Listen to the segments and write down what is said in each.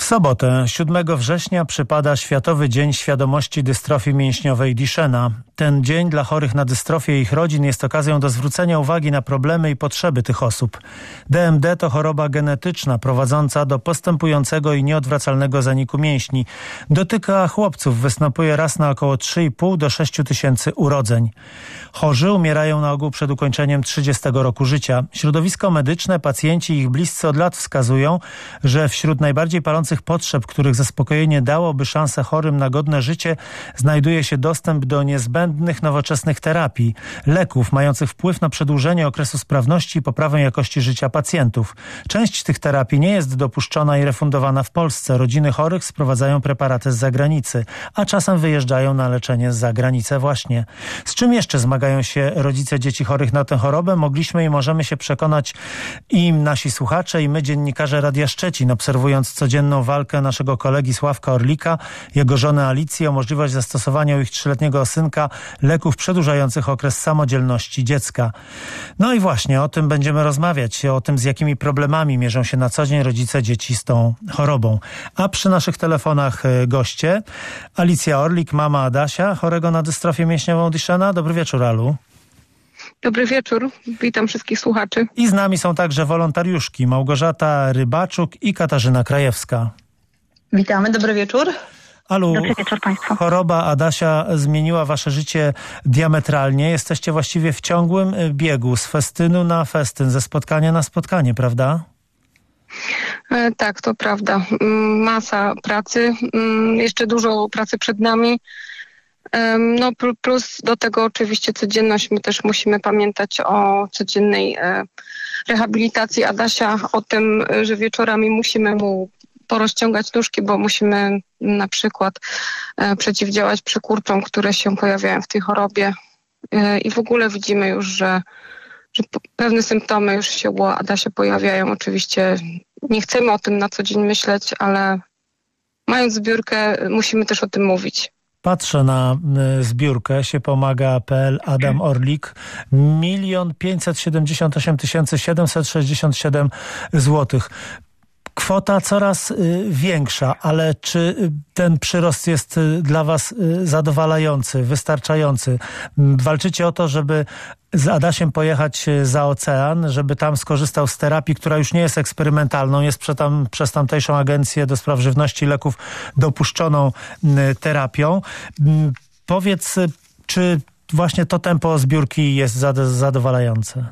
sobotę, 7 września, przypada Światowy Dzień Świadomości Dystrofii Mięśniowej Duchenne. Ten dzień dla chorych na dystrofię i ich rodzin jest okazją do zwrócenia uwagi na problemy i potrzeby tych osób. DMD to choroba genetyczna prowadząca do postępującego i nieodwracalnego zaniku mięśni. Dotyka chłopców, występuje raz na około 3,5 do 6 tysięcy urodzeń. Chorzy umierają na ogół przed ukończeniem 30 roku życia. Środowisko medyczne, pacjenci i ich bliscy od lat wskazują, że wśród najbardziej palących potrzeb, których zaspokojenie dałoby szansę chorym na godne życie, znajduje się dostęp do niezbędnych nowoczesnych terapii, leków mających wpływ na przedłużenie okresu sprawności i poprawę jakości życia pacjentów. Część tych terapii nie jest dopuszczona i refundowana w Polsce. Rodziny chorych sprowadzają preparaty z zagranicy, a czasem wyjeżdżają na leczenie za granicę właśnie. Z czym jeszcze zmagają się rodzice dzieci chorych na tę chorobę? Mogliśmy i możemy się przekonać i nasi słuchacze, i my, dziennikarze Radia Szczecin, obserwując codzienną walkę naszego kolegi Sławka Orlika, jego żony Alicji o możliwość zastosowania u ich 3-letniego synka leków przedłużających okres samodzielności dziecka. No i właśnie o tym będziemy rozmawiać, o tym, z jakimi problemami mierzą się na co dzień rodzice dzieci z tą chorobą. A przy naszych telefonach goście: Alicja Orlik, mama Adasia, chorego na dystrofię mięśniową Duchenne. Dobry wieczór, Alu. Dobry wieczór, witam wszystkich słuchaczy. I z nami są także wolontariuszki Małgorzata Rybaczuk i Katarzyna Krajewska. Witamy, dobry wieczór. Alu, Dobry wieczór Państwu. Choroba Adasia zmieniła wasze życie diametralnie. Jesteście właściwie w ciągłym biegu, z festynu na festyn, ze spotkania na spotkanie, prawda? Tak, to prawda. Masa pracy, jeszcze dużo pracy przed nami. No plus do tego oczywiście codzienność. My też musimy pamiętać o codziennej rehabilitacji Adasia, o tym, że wieczorami musimy mu porozciągać nóżki, bo musimy na przykład przeciwdziałać przykurczom, które się pojawiają w tej chorobie. I w ogóle widzimy już, że pewne symptomy już się u Adasia pojawiają. Oczywiście nie chcemy o tym na co dzień myśleć, ale mając zbiórkę musimy też o tym mówić. Patrzę na zbiórkę siepomaga.pl, Adam Orlik, 1 578 767 złotych. Kwota coraz większa, ale czy ten przyrost jest dla was zadowalający, wystarczający? Walczycie o to, żeby z Adasiem pojechać za ocean, żeby tam skorzystał z terapii, która już nie jest eksperymentalną, jest przez tamtejszą Agencję do Spraw Żywności i Leków dopuszczoną terapią. Powiedz, czy właśnie to tempo zbiórki jest zadowalające?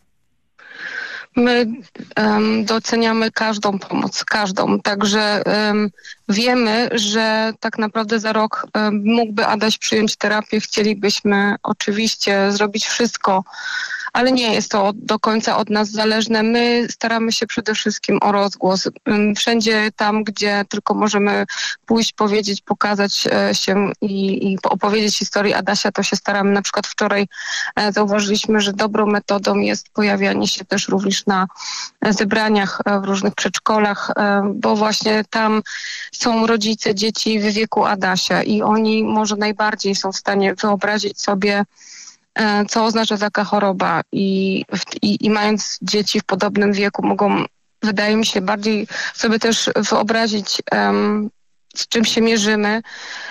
My doceniamy każdą pomoc, każdą. Także wiemy, że tak naprawdę za rok mógłby Adaś przyjąć terapię. Chcielibyśmy oczywiście zrobić wszystko, ale nie jest to do końca od nas zależne. My staramy się przede wszystkim o rozgłos. Wszędzie tam, gdzie tylko możemy pójść, powiedzieć, pokazać się i opowiedzieć historię Adasia, to się staramy. Na przykład wczoraj zauważyliśmy, że dobrą metodą jest pojawianie się też również na zebraniach w różnych przedszkolach, bo właśnie tam są rodzice dzieci w wieku Adasia i oni może najbardziej są w stanie wyobrazić sobie, co oznacza taka choroba i mając dzieci w podobnym wieku mogą, wydaje mi się, bardziej sobie też wyobrazić, z czym się mierzymy.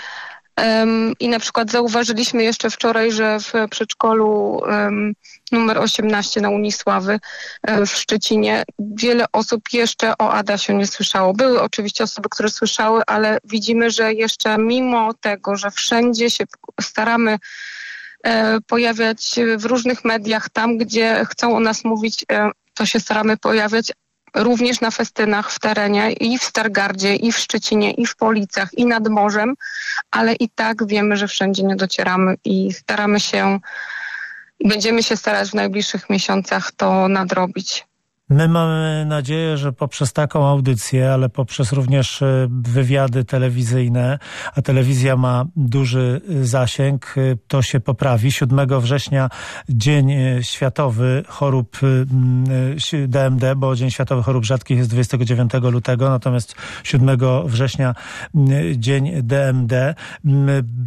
I na przykład zauważyliśmy jeszcze wczoraj, że w przedszkolu numer 18 na Unisławy w Szczecinie wiele osób jeszcze o Adasiu nie słyszało. Były oczywiście osoby, które słyszały, ale widzimy, że jeszcze mimo tego, że wszędzie się staramy pojawiać w różnych mediach, tam gdzie chcą o nas mówić, to się staramy pojawiać również na festynach w terenie i w Stargardzie, i w Szczecinie, i w Policach, i nad morzem, ale i tak wiemy, że wszędzie nie docieramy i staramy się, będziemy się starać w najbliższych miesiącach to nadrobić. My mamy nadzieję, że poprzez taką audycję, ale poprzez również wywiady telewizyjne, a telewizja ma duży zasięg, to się poprawi. 7 września Dzień Światowy Chorób DMD, bo Dzień Światowy Chorób Rzadkich jest 29 lutego, natomiast 7 września Dzień DMD.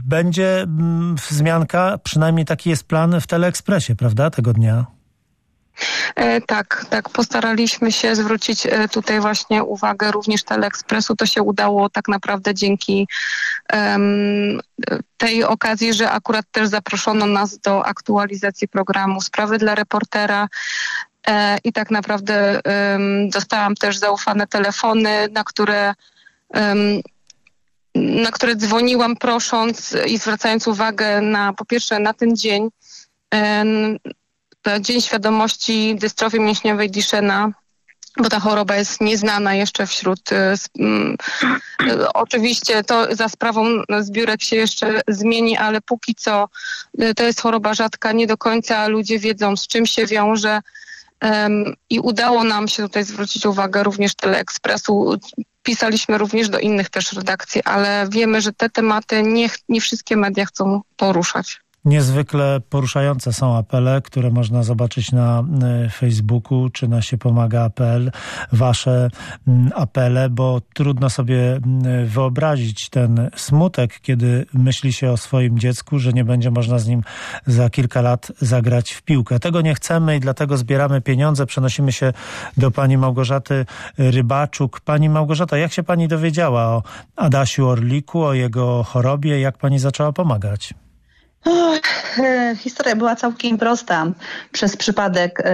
Będzie wzmianka, przynajmniej taki jest plan w Teleekspresie, prawda, tego dnia? Tak, postaraliśmy się zwrócić tutaj właśnie uwagę również Teleekspresu. To się udało tak naprawdę dzięki tej okazji, że akurat też zaproszono nas do aktualizacji programu Sprawy dla reportera. I tak naprawdę dostałam też zaufane telefony, na które dzwoniłam prosząc i zwracając uwagę po pierwsze na ten dzień, Dzień Świadomości Dystrofii Mięśniowej Duchenne, bo ta choroba jest nieznana jeszcze wśród... Oczywiście to za sprawą zbiórek się jeszcze zmieni, ale póki co to jest choroba rzadka, nie do końca ludzie wiedzą, z czym się wiąże. I udało nam się tutaj zwrócić uwagę również Teleekspresu. Pisaliśmy również do innych też redakcji, ale wiemy, że te tematy nie wszystkie media chcą poruszać. Niezwykle poruszające są apele, które można zobaczyć na Facebooku czy na siepomaga.pl. Wasze apele, bo trudno sobie wyobrazić ten smutek, kiedy myśli się o swoim dziecku, że nie będzie można z nim za kilka lat zagrać w piłkę. Tego nie chcemy i dlatego zbieramy pieniądze. Przenosimy się do pani Małgorzaty Rybaczuk. Pani Małgorzata, jak się pani dowiedziała o Adasiu Orliku, o jego chorobie? Jak pani zaczęła pomagać? Historia była całkiem prosta. Przez przypadek,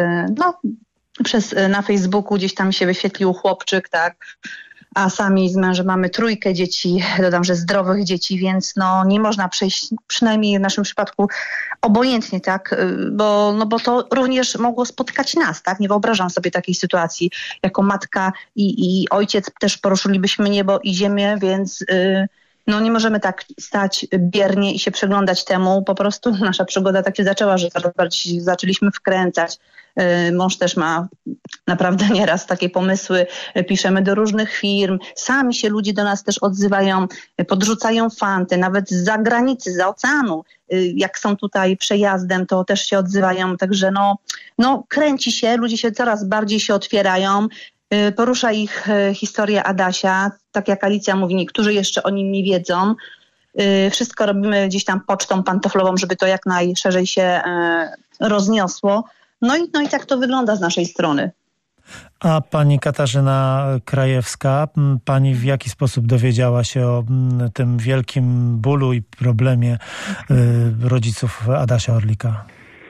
na Facebooku gdzieś tam się wyświetlił chłopczyk, tak, a sami z mężem mamy 3 dzieci, dodam, że zdrowych dzieci, więc nie można przejść, przynajmniej w naszym przypadku, obojętnie, tak, bo to również mogło spotkać nas, tak, nie wyobrażam sobie takiej sytuacji. Jako matka i ojciec też poruszylibyśmy niebo i ziemię, więc... nie możemy tak stać biernie i się przyglądać temu. Po prostu nasza przygoda tak się zaczęła, że coraz bardziej zaczęliśmy wkręcać. Mąż też ma naprawdę nieraz takie pomysły. Piszemy do różnych firm. Sami się ludzie do nas też odzywają, podrzucają fanty, nawet z zagranicy, z oceanu. Jak są tutaj przejazdem, to też się odzywają. Także kręci się, ludzie się coraz bardziej się otwierają. Porusza ich historia Adasia. Tak jak Alicja mówi, niektórzy jeszcze o nim nie wiedzą. Wszystko robimy gdzieś tam pocztą pantoflową, żeby to jak najszerzej się rozniosło. I tak to wygląda z naszej strony. A pani Katarzyna Krajewska, pani w jaki sposób dowiedziała się o tym wielkim bólu i problemie rodziców Adasia Orlika?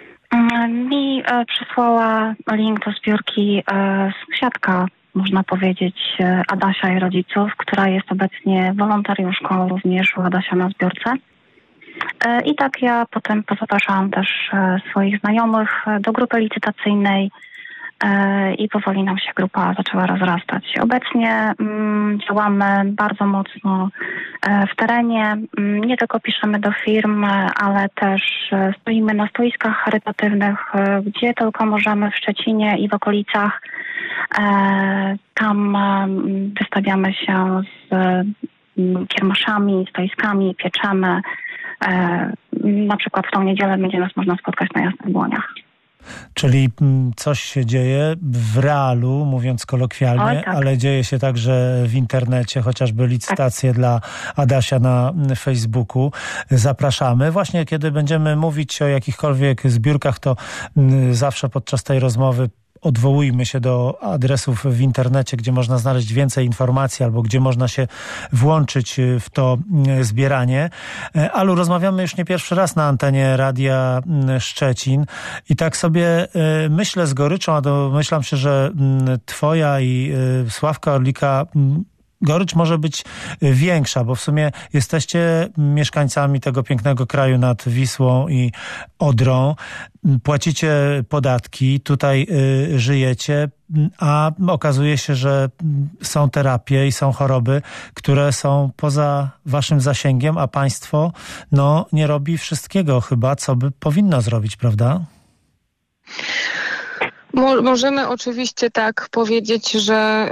Mi przysłała link do zbiórki sąsiadka, można powiedzieć, Adasia i rodziców, która jest obecnie wolontariuszką również u Adasia na zbiórce. I tak ja potem pozapraszałam też swoich znajomych do grupy licytacyjnej i powoli nam się grupa zaczęła rozrastać. Obecnie działamy bardzo mocno w terenie. Nie tylko piszemy do firm, ale też stoimy na stoiskach charytatywnych, gdzie tylko możemy w Szczecinie i w okolicach. Tam wystawiamy się z kiermaszami, stoiskami, pieczemy. Na przykład w tą niedzielę będzie nas można spotkać na Jasnych Błoniach. Czyli coś się dzieje w realu, mówiąc kolokwialnie, tak. Ale dzieje się także w internecie, chociażby licytacje dla Adasia na Facebooku. Zapraszamy. Właśnie kiedy będziemy mówić o jakichkolwiek zbiórkach, to zawsze podczas tej rozmowy odwołujmy się do adresów w internecie, gdzie można znaleźć więcej informacji albo gdzie można się włączyć w to zbieranie. Alu, rozmawiamy już nie pierwszy raz na antenie Radia Szczecin i tak sobie myślę z goryczą, a domyślam się, że twoja i Sławka Orlika gorycz może być większa, bo w sumie jesteście mieszkańcami tego pięknego kraju nad Wisłą i Odrą. Płacicie podatki, tutaj żyjecie, a okazuje się, że są terapie i są choroby, które są poza waszym zasięgiem, a państwo nie robi wszystkiego chyba, co by powinno zrobić, prawda? Możemy oczywiście tak powiedzieć, że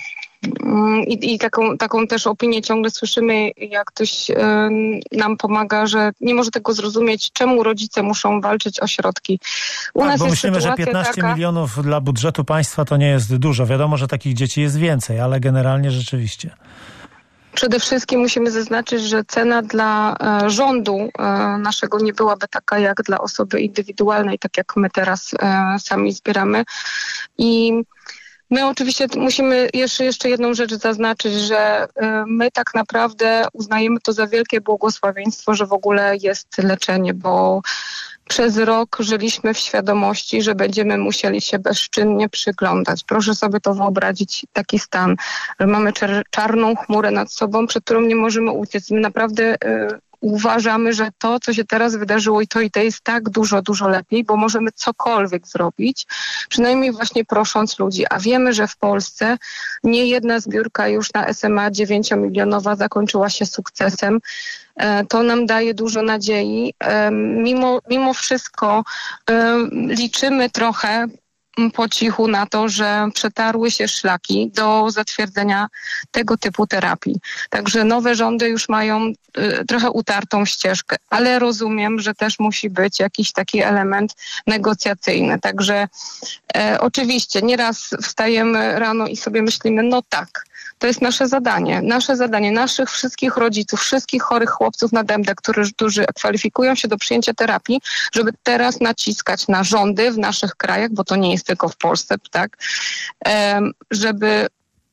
i taką też opinię ciągle słyszymy, jak ktoś nam pomaga, że nie może tego zrozumieć, czemu rodzice muszą walczyć o środki. U nas bo jest myślimy, że 15 milionów dla budżetu państwa to nie jest dużo. Wiadomo, że takich dzieci jest więcej, ale generalnie rzeczywiście. Przede wszystkim musimy zaznaczyć, że cena dla rządu naszego nie byłaby taka jak dla osoby indywidualnej, tak jak my teraz sami zbieramy. I my oczywiście musimy jeszcze jedną rzecz zaznaczyć, że my tak naprawdę uznajemy to za wielkie błogosławieństwo, że w ogóle jest leczenie, bo przez rok żyliśmy w świadomości, że będziemy musieli się bezczynnie przyglądać. Proszę sobie to wyobrazić, taki stan, że mamy czarną chmurę nad sobą, przed którą nie możemy uciec. My naprawdę uważamy, że to, co się teraz wydarzyło i to jest tak dużo lepiej, bo możemy cokolwiek zrobić, przynajmniej właśnie prosząc ludzi. A wiemy, że w Polsce nie jedna zbiórka już na SMA 9-milionowa zakończyła się sukcesem. To nam daje dużo nadziei. Mimo wszystko liczymy trochę po cichu na to, że przetarły się szlaki do zatwierdzenia tego typu terapii. Także nowe rządy już mają trochę utartą ścieżkę, ale rozumiem, że też musi być jakiś taki element negocjacyjny. Także oczywiście nieraz wstajemy rano i sobie myślimy, no tak, to jest nasze zadanie naszych wszystkich rodziców, wszystkich chorych chłopców na DMD, którzy kwalifikują się do przyjęcia terapii, żeby teraz naciskać na rządy w naszych krajach, bo to nie jest tylko w Polsce, tak, żeby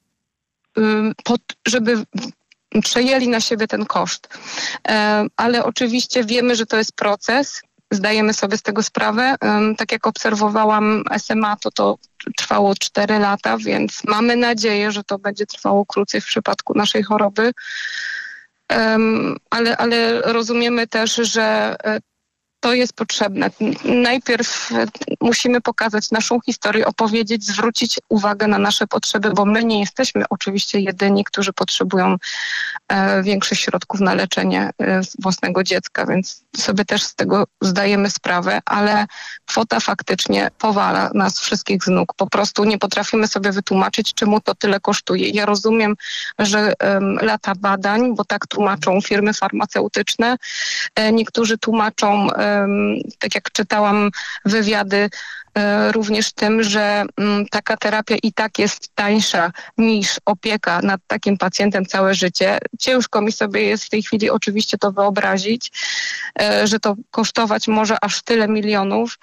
przejęli na siebie ten koszt. Ale oczywiście wiemy, że to jest proces, zdajemy sobie z tego sprawę. Tak jak obserwowałam SMA, to trwało 4 lata, więc mamy nadzieję, że to będzie trwało krócej w przypadku naszej choroby. Ale rozumiemy też, że to jest potrzebne. Najpierw musimy pokazać naszą historię, opowiedzieć, zwrócić uwagę na nasze potrzeby, bo my nie jesteśmy oczywiście jedyni, którzy potrzebują większych środków na leczenie własnego dziecka, więc sobie też z tego zdajemy sprawę, ale kwota faktycznie powala nas wszystkich z nóg. Po prostu nie potrafimy sobie wytłumaczyć, czemu to tyle kosztuje. Ja rozumiem, że lata badań, bo tak tłumaczą firmy farmaceutyczne, niektórzy tłumaczą, tak jak czytałam wywiady, również tym, że taka terapia i tak jest tańsza niż opieka nad takim pacjentem całe życie. Ciężko mi sobie jest w tej chwili oczywiście to wyobrazić, że to kosztować może aż tyle milionów.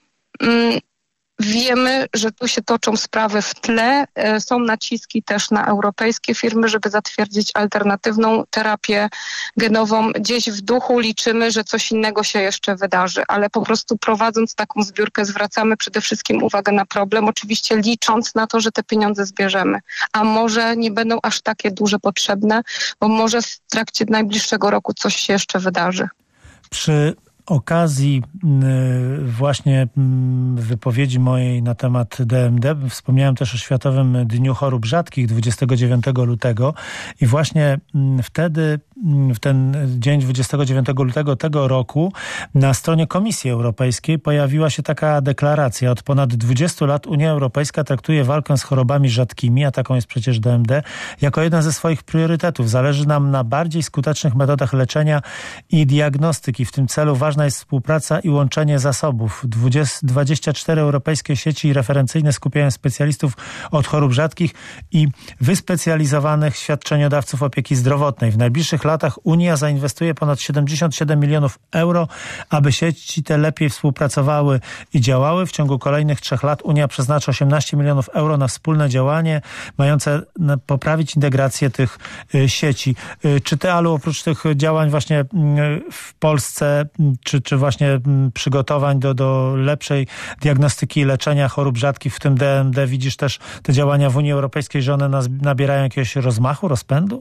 Wiemy, że tu się toczą sprawy w tle. Są naciski też na europejskie firmy, żeby zatwierdzić alternatywną terapię genową. Gdzieś w duchu liczymy, że coś innego się jeszcze wydarzy, ale po prostu prowadząc taką zbiórkę zwracamy przede wszystkim uwagę na problem, oczywiście licząc na to, że te pieniądze zbierzemy. A może nie będą aż takie duże potrzebne, bo może w trakcie najbliższego roku coś się jeszcze wydarzy. Przy okazji właśnie wypowiedzi mojej na temat DMD wspomniałem też o Światowym Dniu Chorób Rzadkich 29 lutego i właśnie wtedy, w ten dzień 29 lutego tego roku na stronie Komisji Europejskiej pojawiła się taka deklaracja. Od ponad 20 lat Unia Europejska traktuje walkę z chorobami rzadkimi, a taką jest przecież DMD, jako jeden ze swoich priorytetów. Zależy nam na bardziej skutecznych metodach leczenia i diagnostyki. W tym celu ważna jest współpraca i łączenie zasobów. 24 europejskie sieci referencyjne skupiają specjalistów od chorób rzadkich i wyspecjalizowanych świadczeniodawców opieki zdrowotnej. W najbliższych latach Unia zainwestuje ponad 77 milionów euro, aby sieci te lepiej współpracowały i działały. W ciągu kolejnych 3 lat Unia przeznacza 18 milionów euro na wspólne działanie mające poprawić integrację tych sieci. Czy ty, Alu, oprócz tych działań właśnie w Polsce, czy właśnie przygotowań do lepszej diagnostyki i leczenia chorób rzadkich, w tym DMD, widzisz też te działania w Unii Europejskiej, że one nabierają jakiegoś rozmachu, rozpędu?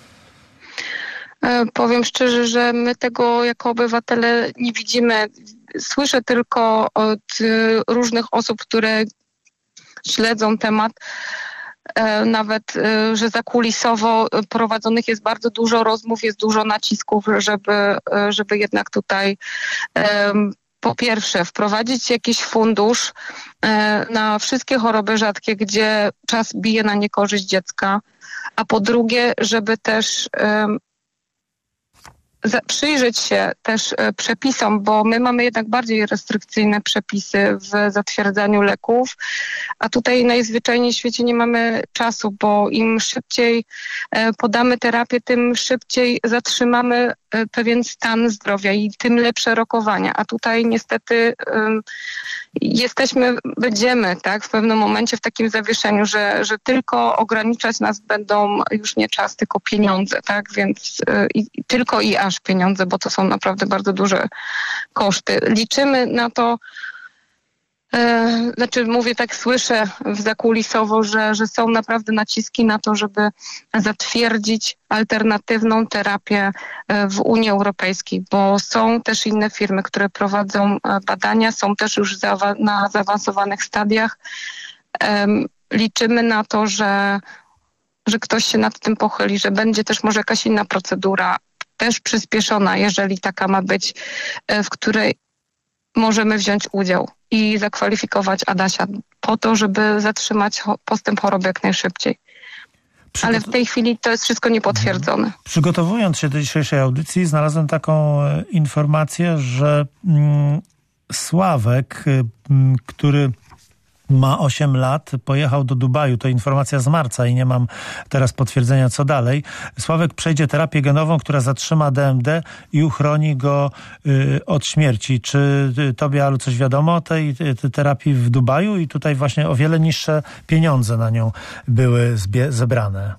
Powiem szczerze, że my tego jako obywatele nie widzimy. Słyszę tylko od różnych osób, które śledzą temat, nawet, że zakulisowo prowadzonych jest bardzo dużo rozmów, jest dużo nacisków, żeby jednak tutaj po pierwsze wprowadzić jakiś fundusz na wszystkie choroby rzadkie, gdzie czas bije na niekorzyść dziecka, a po drugie, żeby też przyjrzeć się też przepisom, bo my mamy jednak bardziej restrykcyjne przepisy w zatwierdzaniu leków, a tutaj najzwyczajniej w świecie nie mamy czasu, bo im szybciej podamy terapię, tym szybciej zatrzymamy pewien stan zdrowia i tym lepsze rokowania. A tutaj niestety będziemy tak, w pewnym momencie w takim zawieszeniu, że tylko ograniczać nas będą już nie czas, tylko pieniądze, tak, więc tylko i aż pieniądze, bo to są naprawdę bardzo duże koszty. Liczymy na to, mówię tak, słyszę zakulisowo, że są naprawdę naciski na to, żeby zatwierdzić alternatywną terapię w Unii Europejskiej, bo są też inne firmy, które prowadzą badania, są też już na zaawansowanych stadiach. Liczymy na to, że ktoś się nad tym pochyli, że będzie też może jakaś inna procedura, też przyspieszona, jeżeli taka ma być, w której możemy wziąć udział i zakwalifikować Adasia po to, żeby zatrzymać postęp choroby jak najszybciej. Ale w tej chwili to jest wszystko niepotwierdzone. Przygotowując się do dzisiejszej audycji, znalazłem taką informację, że Sławek, który ma 8 lat, pojechał do Dubaju. To informacja z marca i nie mam teraz potwierdzenia, co dalej. Sławek przejdzie terapię genową, która zatrzyma DMD i uchroni go od śmierci. Czy tobie, Alu, coś wiadomo o tej terapii w Dubaju? I tutaj właśnie o wiele niższe pieniądze na nią były zebrane.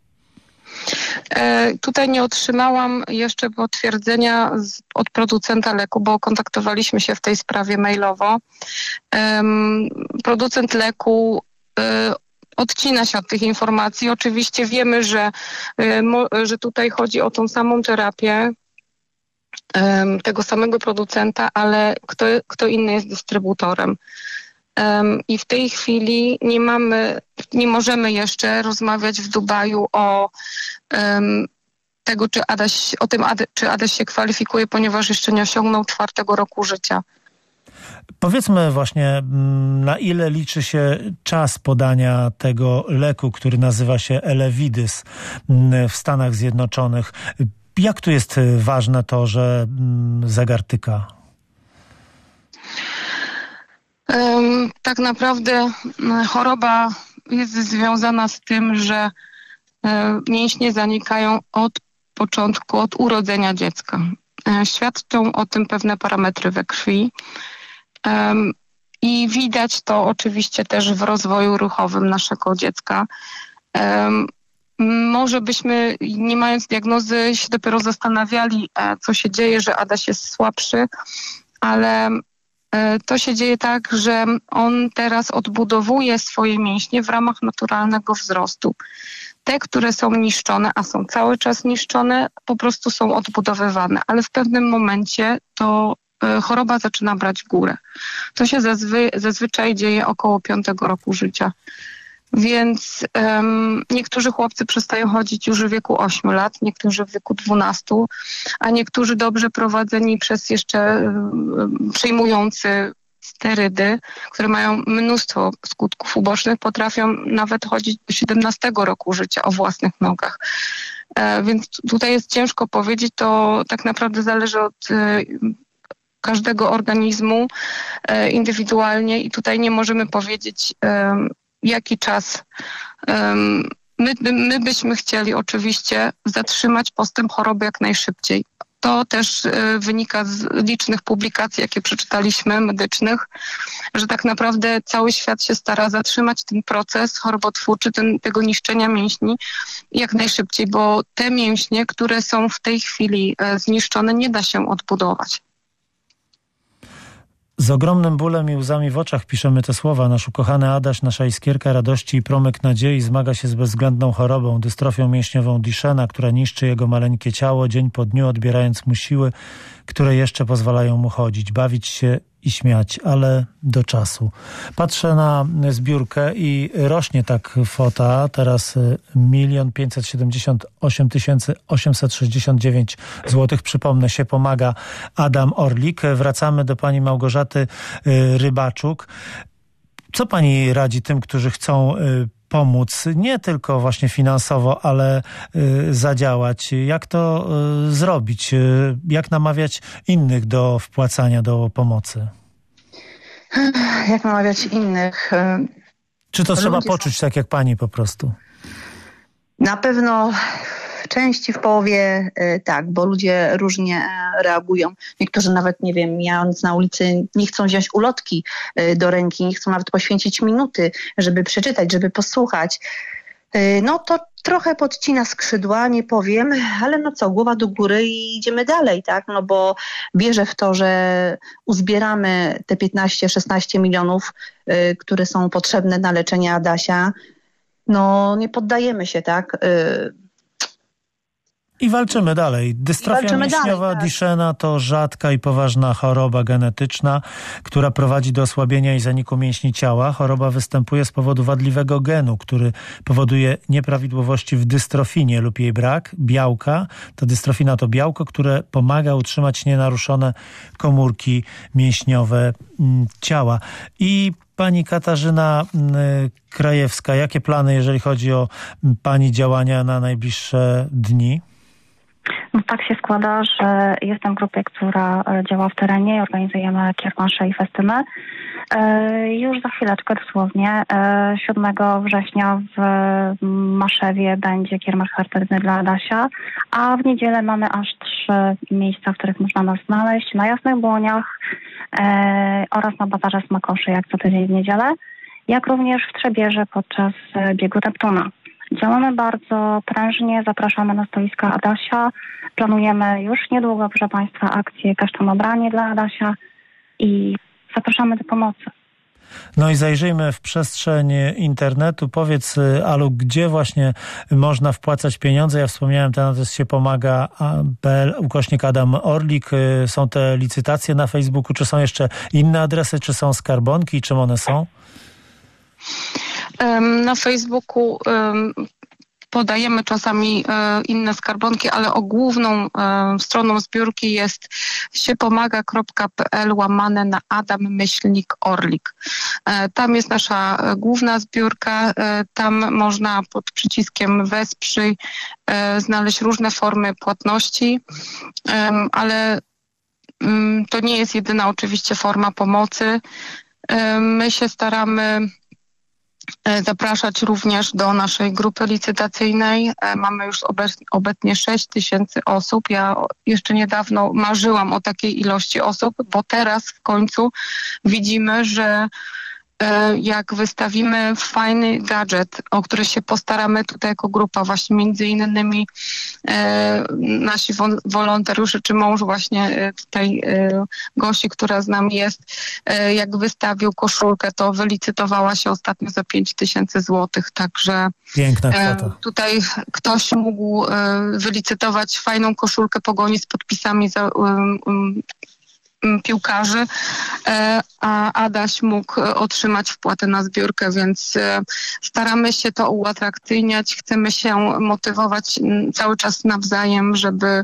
Tutaj nie otrzymałam jeszcze potwierdzenia od producenta leku, bo kontaktowaliśmy się w tej sprawie mailowo. Producent leku odcina się od tych informacji. Oczywiście wiemy, że tutaj chodzi o tą samą terapię tego samego producenta, ale kto inny jest dystrybutorem. I w tej chwili nie możemy jeszcze rozmawiać w Dubaju o tego, czy Adaś się kwalifikuje, ponieważ jeszcze nie osiągnął 4. roku życia. Powiedzmy właśnie, na ile liczy się czas podania tego leku, który nazywa się Elevidys w Stanach Zjednoczonych. Jak tu jest ważne to, że zegar tyka? Tak naprawdę choroba jest związana z tym, że mięśnie zanikają od początku, od urodzenia dziecka. Świadczą o tym pewne parametry we krwi i widać to oczywiście też w rozwoju ruchowym naszego dziecka. Może byśmy, nie mając diagnozy, się dopiero zastanawiali, co się dzieje, że Adaś jest słabszy, ale to się dzieje tak, że on teraz odbudowuje swoje mięśnie w ramach naturalnego wzrostu. Te, które są niszczone, a są cały czas niszczone, po prostu są odbudowywane, ale w pewnym momencie to choroba zaczyna brać górę. To się zazwyczaj dzieje około 5. roku życia. Więc niektórzy chłopcy przestają chodzić już w wieku 8 lat, niektórzy w wieku 12, a niektórzy dobrze prowadzeni przez jeszcze przyjmujący sterydy, które mają mnóstwo skutków ubocznych, potrafią nawet chodzić do 17 roku życia o własnych nogach. Więc tutaj jest ciężko powiedzieć, to tak naprawdę zależy od każdego organizmu indywidualnie i tutaj nie możemy powiedzieć, jaki czas. My byśmy chcieli oczywiście zatrzymać postęp choroby jak najszybciej. To też wynika z licznych publikacji, jakie przeczytaliśmy, medycznych, że tak naprawdę cały świat się stara zatrzymać ten proces chorobotwórczy, tego niszczenia mięśni jak najszybciej, bo te mięśnie, które są w tej chwili zniszczone, nie da się odbudować. Z ogromnym bólem i łzami w oczach piszemy te słowa. Nasz ukochany Adaś, nasza iskierka radości i promyk nadziei zmaga się z bezwzględną chorobą, dystrofią mięśniową Duchenne, która niszczy jego maleńkie ciało dzień po dniu, odbierając mu siły, które jeszcze pozwalają mu chodzić, bawić się i śmiać, ale do czasu. Patrzę na zbiórkę i rośnie ta kwota. Teraz 1 578 869 zł. Przypomnę się, pomaga Adam Orlik. Wracamy do pani Małgorzaty Rybaczuk. Co pani radzi tym, którzy chcą pomóc, nie tylko właśnie finansowo, ale zadziałać. Jak to zrobić? Jak namawiać innych do wpłacania, do pomocy? Jak namawiać innych? Czy to trzeba poczuć tak jak pani po prostu? Na pewno w części, w połowie tak, bo ludzie różnie reagują. Niektórzy nawet, nie wiem, mijając na ulicy, nie chcą wziąć ulotki do ręki, nie chcą nawet poświęcić minuty, żeby przeczytać, żeby posłuchać. No to trochę podcina skrzydła, nie powiem, ale no co, głowa do góry i idziemy dalej, tak? No bo wierzę w to, że uzbieramy te 15-16 milionów, które są potrzebne na leczenie Adasia. No nie poddajemy się, tak? I walczymy dalej. Dystrofia mięśniowa Duchenne to rzadka i poważna choroba genetyczna, która prowadzi do osłabienia i zaniku mięśni ciała. Choroba występuje z powodu wadliwego genu, który powoduje nieprawidłowości w dystrofinie lub jej brak. Białka, ta dystrofina to białko, które pomaga utrzymać nienaruszone komórki mięśniowe ciała. I pani Katarzyna Krajewska, jakie plany, jeżeli chodzi o pani działania na najbliższe dni? No tak się składa, że jestem w grupie, która działa w terenie i organizujemy kiermansze i festyny. Już za chwileczkę, dosłownie, 7 września w Maszewie będzie kiermasz charytatywny dla Adasia, a w niedzielę mamy aż 3 miejsca, w których można nas znaleźć. Na Jasnych Błoniach oraz na Bazarze Smakoszy, jak co tydzień w niedzielę, jak również w Trzebierze podczas biegu Neptuna. Działamy bardzo prężnie, zapraszamy na stoiska Adasia. Planujemy już niedługo, proszę Państwa, akcję Kasztanobranie dla Adasia i zapraszamy do pomocy. No i zajrzyjmy w przestrzeń internetu. Powiedz, Alu, gdzie właśnie można wpłacać pieniądze? Ja wspomniałem, ten adres się pomaga.pl, /Adam Orlik. Są te licytacje na Facebooku, czy są jeszcze inne adresy, czy są skarbonki, czym one są? Na Facebooku podajemy czasami inne skarbonki, ale główną stroną zbiórki jest siepomaga.pl /Adam-Orlik. Tam jest nasza główna zbiórka, tam można pod przyciskiem Wesprzyj znaleźć różne formy płatności, ale to nie jest jedyna oczywiście forma pomocy. My się staramy zapraszać również do naszej grupy licytacyjnej. Mamy już obecnie 6 000 osób. Ja jeszcze niedawno marzyłam o takiej ilości osób, bo teraz w końcu widzimy, że jak wystawimy fajny gadżet, o który się postaramy tutaj jako grupa, właśnie między innymi nasi wolontariusze, czy mąż właśnie tutaj Gosi, która z nami jest, jak wystawił koszulkę, to wylicytowała się ostatnio za 5 000 złotych, także piękna kwota. Tutaj ktoś mógł wylicytować fajną koszulkę Pogoni z podpisami za piłkarzy, a Adaś mógł otrzymać wpłatę na zbiórkę, więc staramy się to uatrakcyjniać, chcemy się motywować cały czas nawzajem,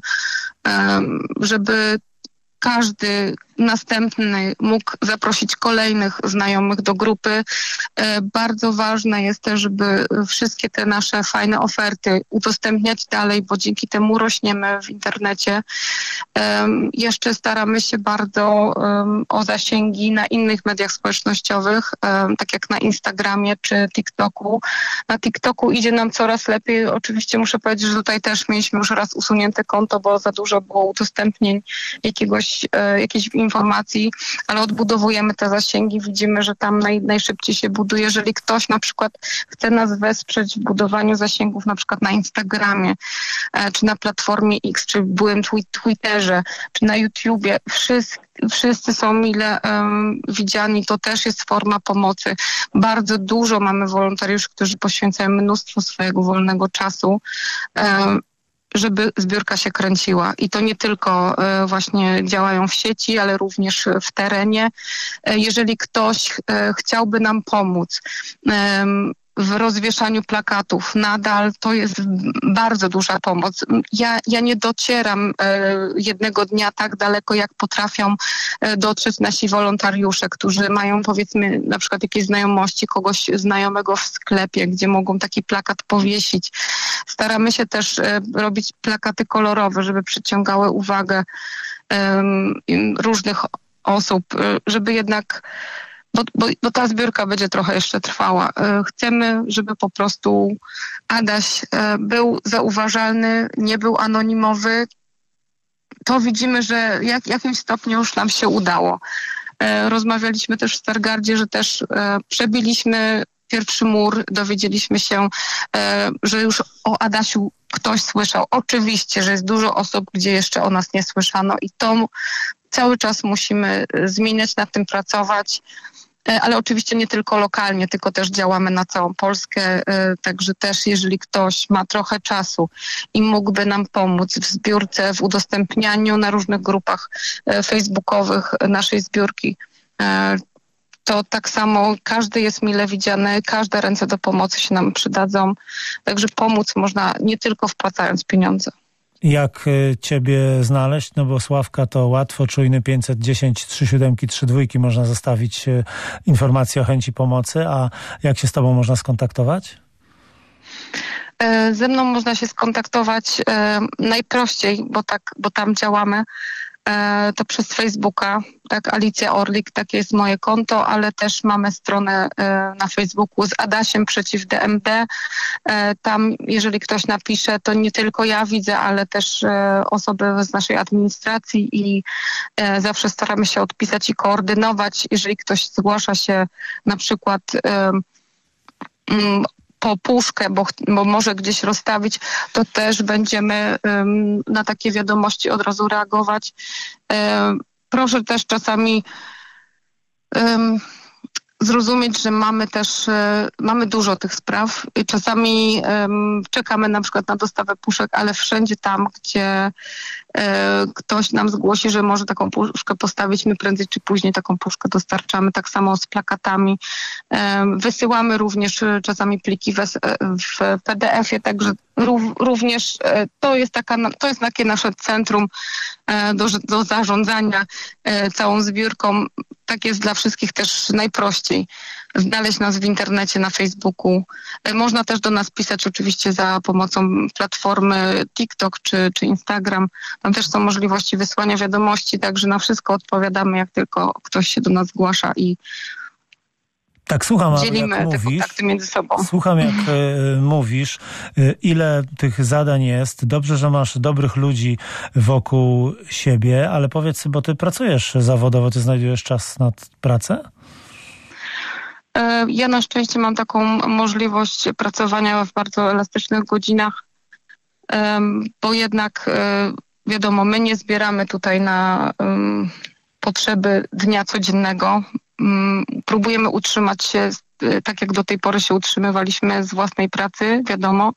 żeby każdy następny mógł zaprosić kolejnych znajomych do grupy. Bardzo ważne jest też, żeby wszystkie te nasze fajne oferty udostępniać dalej, bo dzięki temu rośniemy w internecie. Jeszcze staramy się bardzo o zasięgi na innych mediach społecznościowych, tak jak na Instagramie czy TikToku. Na TikToku idzie nam coraz lepiej. Oczywiście muszę powiedzieć, że tutaj też mieliśmy już raz usunięte konto, bo za dużo było udostępnień jakiejś informacji, ale odbudowujemy te zasięgi. Widzimy, że tam najszybciej się buduje. Jeżeli ktoś na przykład chce nas wesprzeć w budowaniu zasięgów na przykład na Instagramie, czy na Platformie X, czy byłym Twitterze, czy na YouTubie, wszyscy są mile widziani. To też jest forma pomocy. Bardzo dużo mamy wolontariuszy, którzy poświęcają mnóstwo swojego wolnego czasu, żeby zbiórka się kręciła. I to nie tylko właśnie działają w sieci, ale również w terenie. Jeżeli ktoś chciałby nam pomóc w rozwieszaniu plakatów. Nadal to jest bardzo duża pomoc. Ja nie docieram jednego dnia tak daleko, jak potrafią dotrzeć nasi wolontariusze, którzy mają, powiedzmy, na przykład jakieś znajomości kogoś znajomego w sklepie, gdzie mogą taki plakat powiesić. Staramy się też robić plakaty kolorowe, żeby przyciągały uwagę różnych osób, żeby jednak, bo ta zbiórka będzie trochę jeszcze trwała. Chcemy, żeby po prostu Adaś był zauważalny, nie był anonimowy. To widzimy, że w jakimś stopniu już nam się udało. Rozmawialiśmy też w Stargardzie, że też przebiliśmy pierwszy mur, dowiedzieliśmy się, że już o Adasiu ktoś słyszał. Oczywiście, że jest dużo osób, gdzie jeszcze o nas nie słyszano i to cały czas musimy zmieniać, nad tym pracować, ale oczywiście nie tylko lokalnie, tylko też działamy na całą Polskę, także też jeżeli ktoś ma trochę czasu i mógłby nam pomóc w zbiórce, w udostępnianiu na różnych grupach facebookowych naszej zbiórki, to tak samo każdy jest mile widziany, każde ręce do pomocy się nam przydadzą, także pomóc można nie tylko wpłacając pieniądze. Jak ciebie znaleźć? No bo Sławka to łatwo, czujny 510 37 32 można zostawić informacje o chęci pomocy, a jak się z tobą można skontaktować? Ze mną można się skontaktować najprościej, bo tam działamy, to przez Facebooka, tak, Alicja Orlik, takie jest moje konto, ale też mamy stronę na Facebooku z Adasiem przeciw DMD. Tam, jeżeli ktoś napisze, to nie tylko ja widzę, ale też osoby z naszej administracji i zawsze staramy się odpisać i koordynować. Jeżeli ktoś zgłasza się na przykład po puszkę, bo może gdzieś rozstawić, to też będziemy na takie wiadomości od razu reagować. Proszę też czasami zrozumieć, że mamy dużo tych spraw i czasami czekamy na przykład na dostawę puszek, ale wszędzie tam, gdzie ktoś nam zgłosi, że może taką puszkę postawić, my prędzej czy później taką puszkę dostarczamy. Tak samo z plakatami. Wysyłamy również czasami pliki w PDF-ie, także również to jest takie nasze centrum do zarządzania całą zbiórką. Tak jest dla wszystkich też najprościej. Znaleźć nas w internecie, na Facebooku. Można też do nas pisać oczywiście za pomocą platformy TikTok czy Instagram. Tam też są możliwości wysłania wiadomości, także na wszystko odpowiadamy, jak tylko ktoś się do nas zgłasza i tak, słucham, dzielimy jak te mówisz, kontakty między sobą. Słucham, jak mówisz, ile tych zadań jest. Dobrze, że masz dobrych ludzi wokół siebie, ale powiedz, bo ty pracujesz zawodowo, ty znajdujesz czas na pracę? Ja na szczęście mam taką możliwość pracowania w bardzo elastycznych godzinach, bo jednak wiadomo, my nie zbieramy tutaj na potrzeby dnia codziennego. Próbujemy utrzymać się tak, jak do tej pory się utrzymywaliśmy z własnej pracy, wiadomo.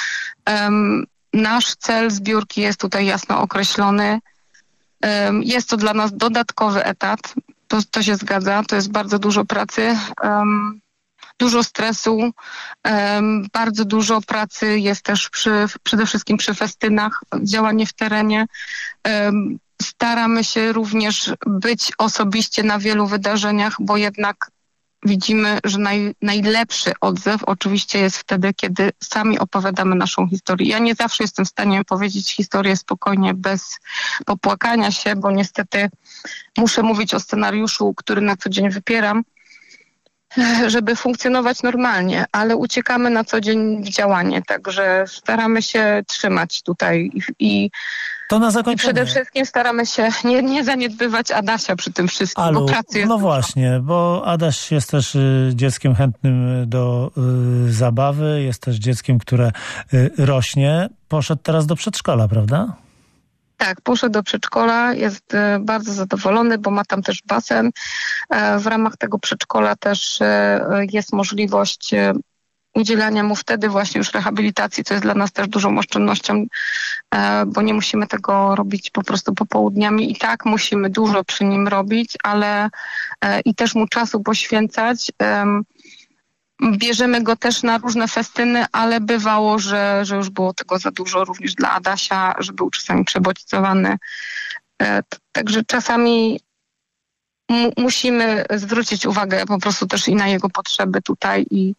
Nasz cel zbiórki jest tutaj jasno określony. Jest to dla nas dodatkowy etat. To się zgadza, to jest bardzo dużo pracy, dużo stresu, bardzo dużo pracy jest też przede wszystkim przy festynach, działanie w terenie. Staramy się również być osobiście na wielu wydarzeniach, bo jednak widzimy, że najlepszy odzew oczywiście jest wtedy, kiedy sami opowiadamy naszą historię. Ja nie zawsze jestem w stanie powiedzieć historię spokojnie, bez popłakania się, bo niestety muszę mówić o scenariuszu, który na co dzień wypieram, żeby funkcjonować normalnie, ale uciekamy na co dzień w działanie, także staramy się trzymać tutaj i to na zakończenie. I przede wszystkim staramy się nie zaniedbywać Adasia przy tym wszystkim, bo pracy jest no dużo. Właśnie, bo Adaś jest też dzieckiem chętnym do zabawy, jest też dzieckiem, które rośnie. Poszedł teraz do przedszkola, prawda? Tak, poszedł do przedszkola, jest bardzo zadowolony, bo ma tam też basen. W ramach tego przedszkola też jest możliwość udzielania mu wtedy właśnie już rehabilitacji, co jest dla nas też dużą oszczędnością, bo nie musimy tego robić po prostu popołudniami. I tak musimy dużo przy nim robić, ale i też mu czasu poświęcać. Bierzemy go też na różne festyny, ale bywało, że już było tego za dużo również dla Adasia, że był czasami przebodźcowany. Także czasami musimy zwrócić uwagę po prostu też i na jego potrzeby tutaj i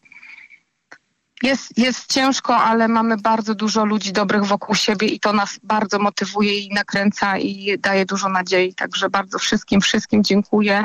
jest ciężko, ale mamy bardzo dużo ludzi dobrych wokół siebie i to nas bardzo motywuje i nakręca i daje dużo nadziei. Także bardzo wszystkim dziękuję.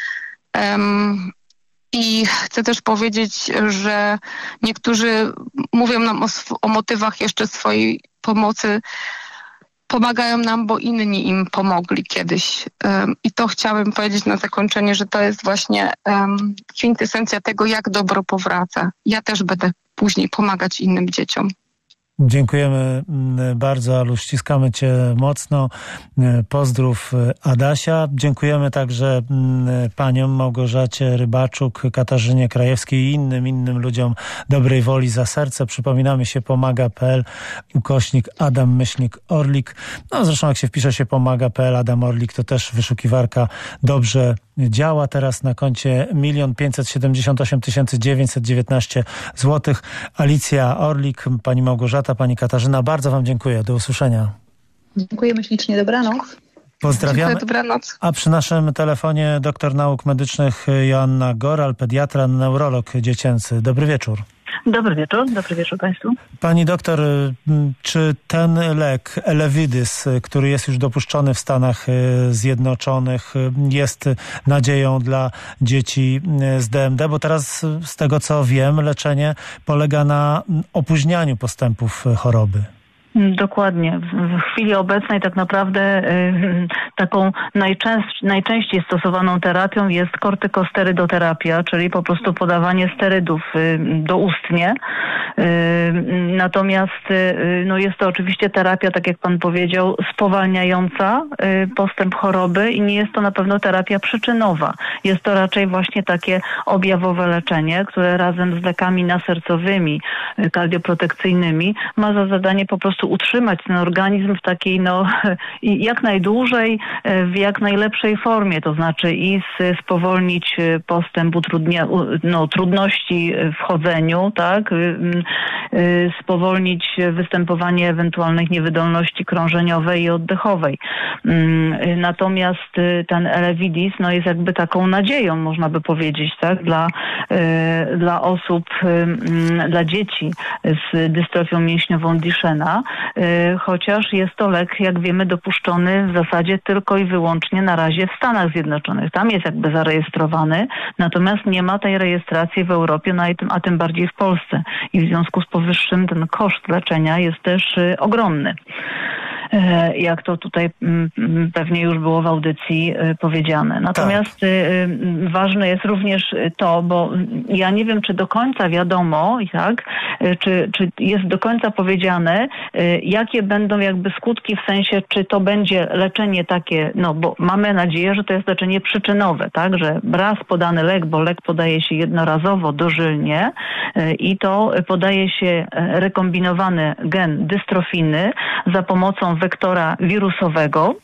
I chcę też powiedzieć, że niektórzy mówią nam o motywach jeszcze swojej pomocy. Pomagają nam, bo inni im pomogli kiedyś. I to chciałabym powiedzieć na zakończenie, że to jest właśnie kwintesencja tego, jak dobro powraca. Ja też będę później pomagać innym dzieciom. Dziękujemy bardzo, Alu, ściskamy Cię mocno. Pozdrów Adasia. Dziękujemy także paniom Małgorzacie Rybaczuk, Katarzynie Krajewskiej i innym ludziom dobrej woli za serce. Przypominamy się pomaga.pl /Adam-Orlik. No zresztą jak się wpisze się pomaga.pl Adam Orlik, to też wyszukiwarka dobrze działa. Teraz na koncie 1 578 919 zł. Alicja Orlik, pani Małgorzata, pani Katarzyna, bardzo wam dziękuję. Do usłyszenia. Dziękujemy ślicznie. Dobranoc. Pozdrawiamy. Dziękuję, dobranoc. A przy naszym telefonie doktor nauk medycznych Joanna Goral, pediatra, neurolog dziecięcy. Dobry wieczór. Dobry wieczór Państwu. Pani doktor, czy ten lek Elevidys, który jest już dopuszczony w Stanach Zjednoczonych, jest nadzieją dla dzieci z DMD? Bo teraz z tego co wiem, leczenie polega na opóźnianiu postępów choroby. Dokładnie. W chwili obecnej tak naprawdę taką najczęściej stosowaną terapią jest kortykosterydoterapia, czyli po prostu podawanie sterydów doustnie. Natomiast jest to oczywiście terapia, tak jak pan powiedział, spowalniająca postęp choroby i nie jest to na pewno terapia przyczynowa. Jest to raczej właśnie takie objawowe leczenie, które razem z lekami nasercowymi, kardioprotekcyjnymi ma za zadanie po prostu utrzymać ten organizm w takiej jak najdłużej, w jak najlepszej formie, to znaczy i spowolnić postęp trudności w chodzeniu, tak, spowolnić występowanie ewentualnych niewydolności krążeniowej i oddechowej. Natomiast ten Elevidys jest jakby taką nadzieją, można by powiedzieć, tak, dla osób, dla dzieci z dystrofią mięśniową Duchenne, chociaż jest to lek, jak wiemy, dopuszczony w zasadzie tylko i wyłącznie na razie w Stanach Zjednoczonych. Tam jest jakby zarejestrowany, natomiast nie ma tej rejestracji w Europie, a tym bardziej w Polsce. I w związku z powyższym ten koszt leczenia jest też ogromny. Jak to tutaj pewnie już było w audycji powiedziane. Natomiast ważne jest również to, bo ja nie wiem, czy do końca wiadomo, czy jest do końca powiedziane, jakie będą jakby skutki, w sensie, czy to będzie leczenie takie, bo mamy nadzieję, że to jest leczenie przyczynowe, tak, że raz podany lek, bo lek podaje się jednorazowo, dożylnie i to podaje się rekombinowany gen dystrofiny za pomocą wektora wirusowego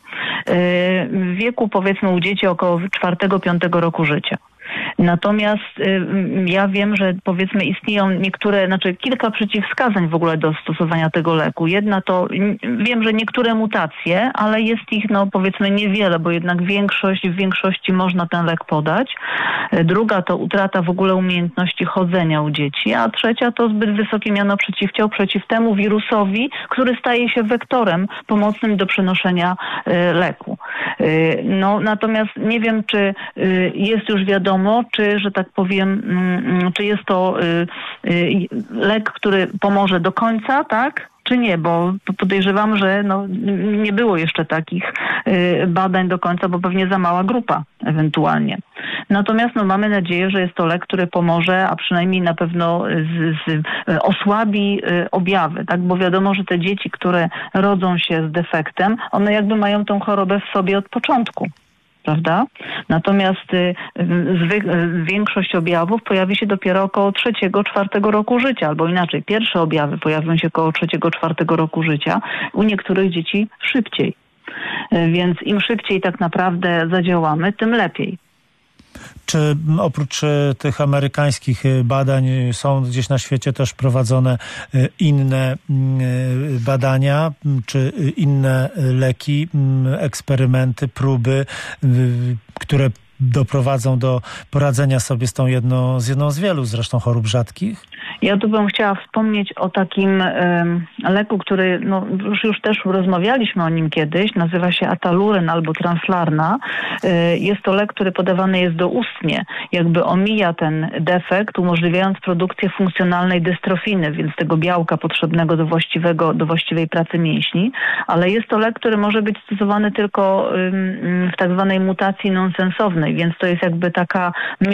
w wieku, powiedzmy, u dzieci około 4-5 roku życia. Natomiast ja wiem, że powiedzmy istnieją kilka przeciwwskazań w ogóle do stosowania tego leku. Jedna to, wiem, że niektóre mutacje, ale jest ich powiedzmy niewiele, bo jednak w większości można ten lek podać. Druga to utrata w ogóle umiejętności chodzenia u dzieci, a trzecia to zbyt wysokie miano przeciwciał przeciw temu wirusowi, który staje się wektorem pomocnym do przenoszenia leku. Natomiast nie wiem, czy jest już wiadomo, czy, że tak powiem, czy jest to lek, który pomoże do końca, tak? Czy nie, bo podejrzewam, że nie było jeszcze takich badań do końca, bo pewnie za mała grupa ewentualnie. Natomiast mamy nadzieję, że jest to lek, który pomoże, a przynajmniej na pewno osłabi objawy, tak? Bo wiadomo, że te dzieci, które rodzą się z defektem, one jakby mają tą chorobę w sobie od początku. Prawda? Natomiast większość objawów pojawi się dopiero około 3-4 roku życia, albo inaczej, pierwsze objawy pojawią się około 3-4 roku życia, u niektórych dzieci szybciej. Więc im szybciej tak naprawdę zadziałamy, tym lepiej. Czy oprócz tych amerykańskich badań są gdzieś na świecie też prowadzone inne badania, czy inne leki, eksperymenty, próby, które doprowadzą do poradzenia sobie z jedną z wielu zresztą chorób rzadkich? Ja tu bym chciała wspomnieć o takim leku, który już też rozmawialiśmy o nim kiedyś, nazywa się Ataluren albo Translarna. Jest to lek, który podawany jest doustnie, jakby omija ten defekt, umożliwiając produkcję funkcjonalnej dystrofiny, więc tego białka potrzebnego do właściwej pracy mięśni, ale jest to lek, który może być stosowany tylko w tak zwanej mutacji nonsensownej, więc to jest jakby taka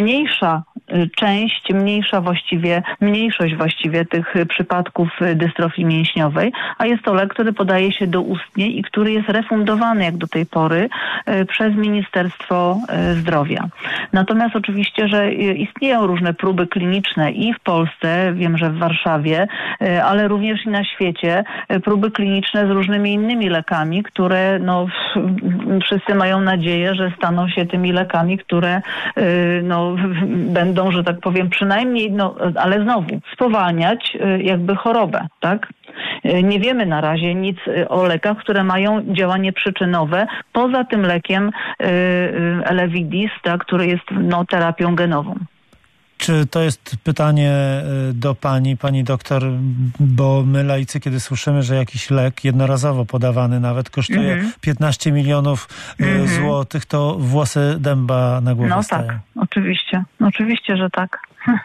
mniejszość właściwie tych przypadków dystrofii mięśniowej, a jest to lek, który podaje się doustnie i który jest refundowany jak do tej pory przez Ministerstwo Zdrowia. Natomiast oczywiście, że istnieją różne próby kliniczne i w Polsce, wiem, że w Warszawie, ale również i na świecie, próby kliniczne z różnymi innymi lekami, które wszyscy mają nadzieję, że staną się tymi lekami, które będą, że tak powiem, przynajmniej, ale znowu, spowalniać jakby chorobę, tak? Nie wiemy na razie nic o lekach, które mają działanie przyczynowe, poza tym lekiem Elevidys, tak, który jest terapią genową. Czy to jest pytanie do pani doktor, bo my laicy, kiedy słyszymy, że jakiś lek jednorazowo podawany nawet kosztuje 15 milionów złotych, to włosy dęba na głowie stają. Tak, oczywiście, że tak.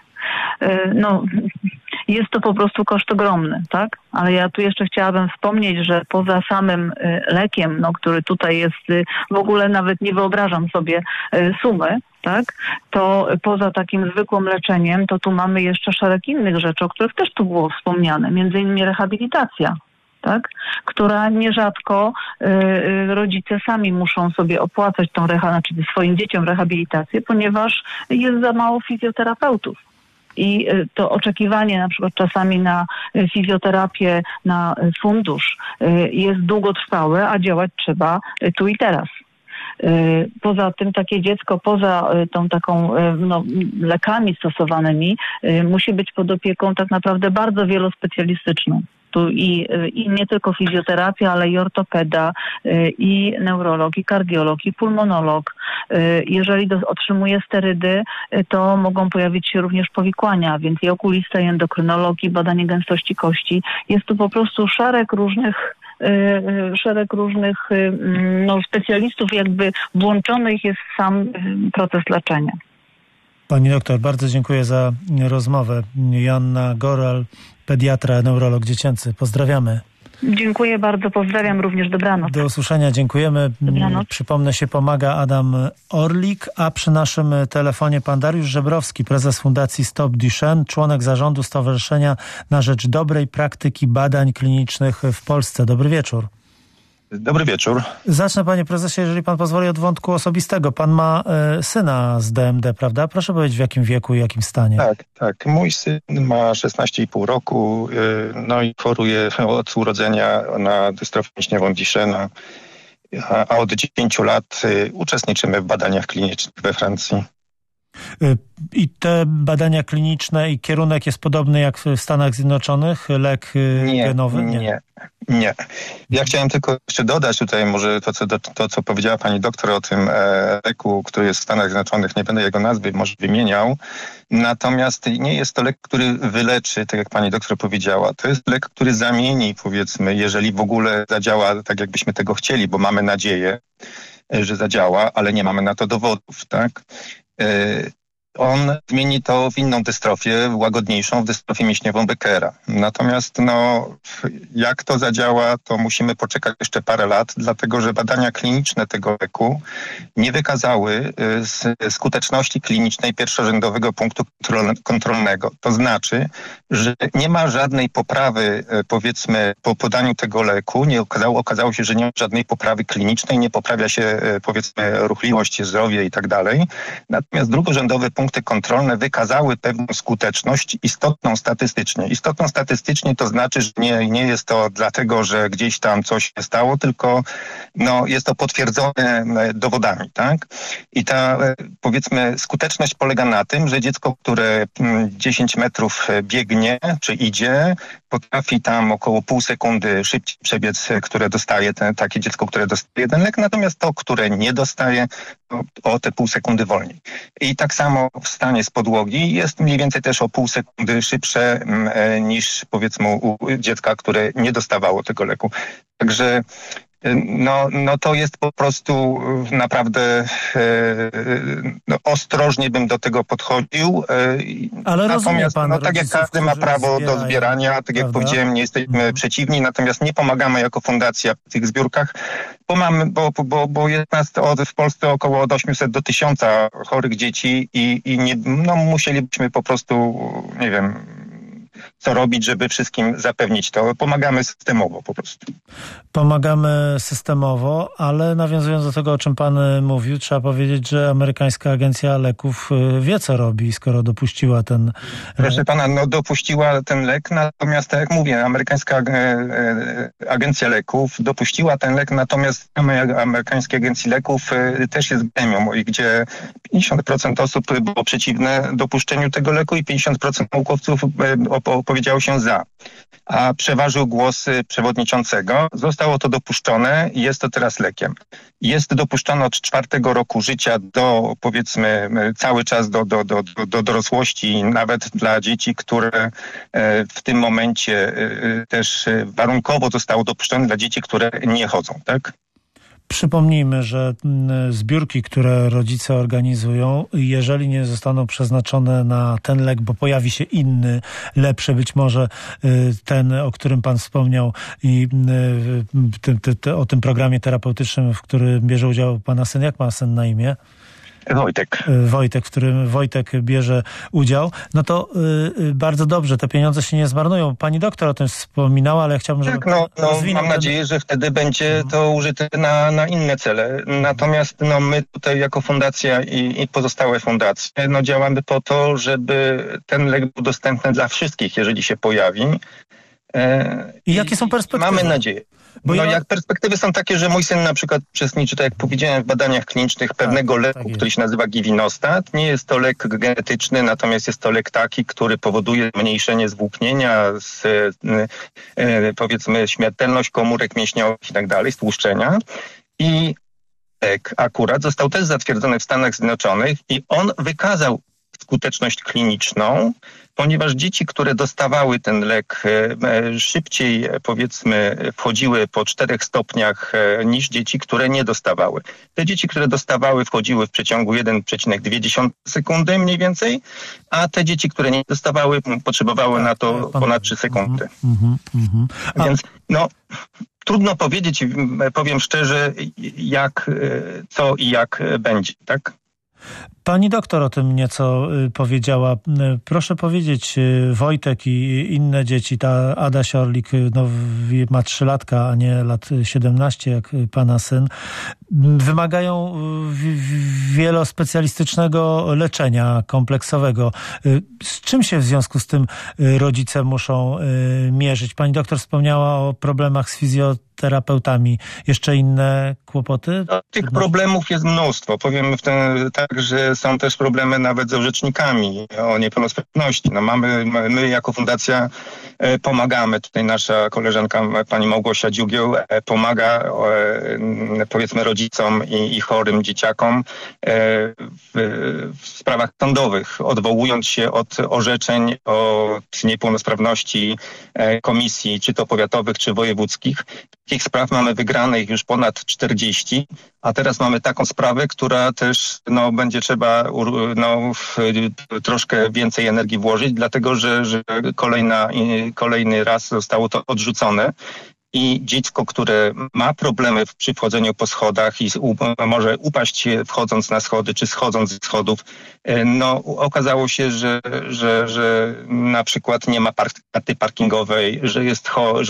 Jest to po prostu koszt ogromny, tak? Ale ja tu jeszcze chciałabym wspomnieć, że poza samym lekiem, który tutaj jest, w ogóle nawet nie wyobrażam sobie sumy, tak? To poza takim zwykłym leczeniem, to tu mamy jeszcze szereg innych rzeczy, o których też tu było wspomniane, między innymi rehabilitacja, tak? Która nierzadko rodzice sami muszą sobie opłacać swoim dzieciom rehabilitację, ponieważ jest za mało fizjoterapeutów. I to oczekiwanie na przykład czasami na fizjoterapię, na fundusz jest długotrwałe, a działać trzeba tu i teraz. Poza tym takie dziecko, poza tą taką lekami stosowanymi, musi być pod opieką tak naprawdę bardzo wielospecjalistyczną. Tu i nie tylko fizjoterapia, ale i ortopeda, i neurolog, i kardiolog, i pulmonolog. Jeżeli otrzymuje sterydy, to mogą pojawić się również powikłania, więc i okulista, i endokrynolog, i badanie gęstości kości. Jest tu po prostu szereg różnych specjalistów, jakby włączonych jest w sam proces leczenia. Pani doktor, bardzo dziękuję za rozmowę. Joanna Goral, pediatra, neurolog dziecięcy. Pozdrawiamy. Dziękuję bardzo, pozdrawiam również, dobranoc. Do usłyszenia, dziękujemy. Dobranoc. Przypomnę się, pomaga Adam Orlik, a przy naszym telefonie pan Dariusz Żebrowski, prezes Fundacji Stop Duchenne, członek zarządu Stowarzyszenia na rzecz Dobrej Praktyki Badań Klinicznych w Polsce. Dobry wieczór. Dobry wieczór. Zacznę, panie prezesie, jeżeli pan pozwoli, od wątku osobistego. Pan ma syna z DMD, prawda? Proszę powiedzieć, w jakim wieku i jakim stanie. Tak. Mój syn ma 16,5 roku, i choruje od urodzenia na dystrofię mięśniową Duchenne, a od 10 lat uczestniczymy w badaniach klinicznych we Francji. I te badania kliniczne i kierunek jest podobny jak w Stanach Zjednoczonych? Lek genowy? Nie. Ja chciałem tylko jeszcze dodać tutaj może to, co powiedziała pani doktor o tym leku, który jest w Stanach Zjednoczonych. Nie będę jego nazwy może wymieniał. Natomiast nie jest to lek, który wyleczy, tak jak pani doktor powiedziała. To jest lek, który zamieni, powiedzmy, jeżeli w ogóle zadziała tak, jakbyśmy tego chcieli, bo mamy nadzieję, że zadziała, ale nie mamy na to dowodów, tak? On zmieni to w inną dystrofię, łagodniejszą, w dystrofię mięśniową Beckera. Natomiast jak to zadziała, to musimy poczekać jeszcze parę lat, dlatego że badania kliniczne tego leku nie wykazały skuteczności klinicznej pierwszorzędowego punktu kontrolnego. To znaczy, że nie ma żadnej poprawy, powiedzmy, po podaniu tego leku. Okazało się, że nie ma żadnej poprawy klinicznej, nie poprawia się, powiedzmy, ruchliwość, zdrowie i tak dalej. Natomiast drugorzędowy punkt punkty kontrolne wykazały pewną skuteczność istotną statystycznie. Istotną statystycznie to znaczy, że nie jest to dlatego, że gdzieś tam coś się stało, tylko jest to potwierdzone dowodami, tak? I ta, powiedzmy, skuteczność polega na tym, że dziecko, które 10 metrów biegnie, czy idzie, potrafi tam około pół sekundy szybciej przebiec, które dostaje takie dziecko, które dostaje ten lek, natomiast to, które nie dostaje, o te pół sekundy wolniej. I tak samo w stanie z podłogi jest mniej więcej też o pół sekundy szybsze niż, powiedzmy, u dziecka, które nie dostawało tego leku. Także to jest po prostu naprawdę ostrożnie bym do tego podchodził. Ale natomiast pan tak jak każdy ma prawo do zbierania, tak jak powiedziałem, nie jesteśmy przeciwni, natomiast nie pomagamy jako fundacja w tych zbiórkach, bo jest nas w Polsce około od 800 do 1000 chorych dzieci i musielibyśmy po prostu, nie wiem, co robić, żeby wszystkim zapewnić to. Pomagamy systemowo po prostu. Pomagamy systemowo, ale nawiązując do tego, o czym pan mówił, trzeba powiedzieć, że amerykańska agencja leków wie, co robi, skoro dopuściła ten... Proszę pana, dopuściła ten lek, natomiast tak jak mówię, amerykańska agencja leków dopuściła ten lek, natomiast w amerykańskiej agencji leków też jest gremium, gdzie 50% osób było przeciwne dopuszczeniu tego leku i 50% naukowców opowiedziało się za. A przeważył głos przewodniczącego. Zostało to dopuszczone i jest to teraz lekiem. Jest dopuszczone od 4 roku życia do, powiedzmy, cały czas do dorosłości, nawet dla dzieci, które w tym momencie też warunkowo zostało dopuszczone dla dzieci, które nie chodzą, tak? Przypomnijmy, że zbiórki, które rodzice organizują, jeżeli nie zostaną przeznaczone na ten lek, bo pojawi się inny, lepszy, być może ten, o którym pan wspomniał i o tym programie terapeutycznym, w którym bierze udział pana syn. Jak ma syn na imię? Wojtek, w którym Wojtek bierze udział, no to bardzo dobrze, te pieniądze się nie zmarnują. Pani doktor o tym wspominała, ale chciałbym, żeby... Mam nadzieję, że wtedy będzie to użyte na inne cele. Natomiast my tutaj jako fundacja i pozostałe fundacje działamy po to, żeby ten lek był dostępny dla wszystkich, jeżeli się pojawi. I jakie są perspektywy? Mamy nadzieję. Jak perspektywy są takie, że mój syn na przykład uczestniczy, tak jak powiedziałem, w badaniach klinicznych pewnego leku, który się nazywa Givinostat. Nie jest to lek genetyczny, natomiast jest to lek taki, który powoduje zmniejszenie zwłóknienia, powiedzmy śmiertelność komórek mięśniowych i tak dalej, stłuszczenia. I lek akurat został też zatwierdzony w Stanach Zjednoczonych i on wykazał skuteczność kliniczną, ponieważ dzieci, które dostawały ten lek szybciej, powiedzmy, wchodziły po 4 stopniach niż dzieci, które nie dostawały. Te dzieci, które dostawały, wchodziły w przeciągu 1,2 sekundy mniej więcej, a te dzieci, które nie dostawały, potrzebowały na to ponad 3 sekundy. Więc trudno powiedzieć, powiem szczerze, co i jak będzie, tak? Pani doktor o tym nieco powiedziała. Proszę powiedzieć, Wojtek i inne dzieci, ta Adaś Orlik ma 3 latka, a nie lat 17 jak pana syn, wymagają wielospecjalistycznego leczenia kompleksowego. Z czym się w związku z tym rodzice muszą mierzyć? Pani doktor wspomniała o problemach z fizjoterapeutami. Jeszcze inne kłopoty? Tych problemów jest mnóstwo. Powiem tak, że są też problemy nawet z orzecznikami o niepełnosprawności. My jako fundacja pomagamy. Tutaj nasza koleżanka pani Małgosia Dziugieł pomaga powiedzmy rodzicom i chorym dzieciakom w sprawach sądowych, odwołując się od orzeczeń od niepełnosprawności komisji, czy to powiatowych, czy wojewódzkich. Takich spraw mamy wygranych już ponad 40, a teraz mamy taką sprawę, która też będzie trzeba troszkę więcej energii włożyć, dlatego że kolejny raz zostało to odrzucone. i dziecko, które ma problemy przy wchodzeniu po schodach i może upaść wchodząc na schody czy schodząc ze schodów, no okazało się, że na przykład nie ma karty parkingowej, że jest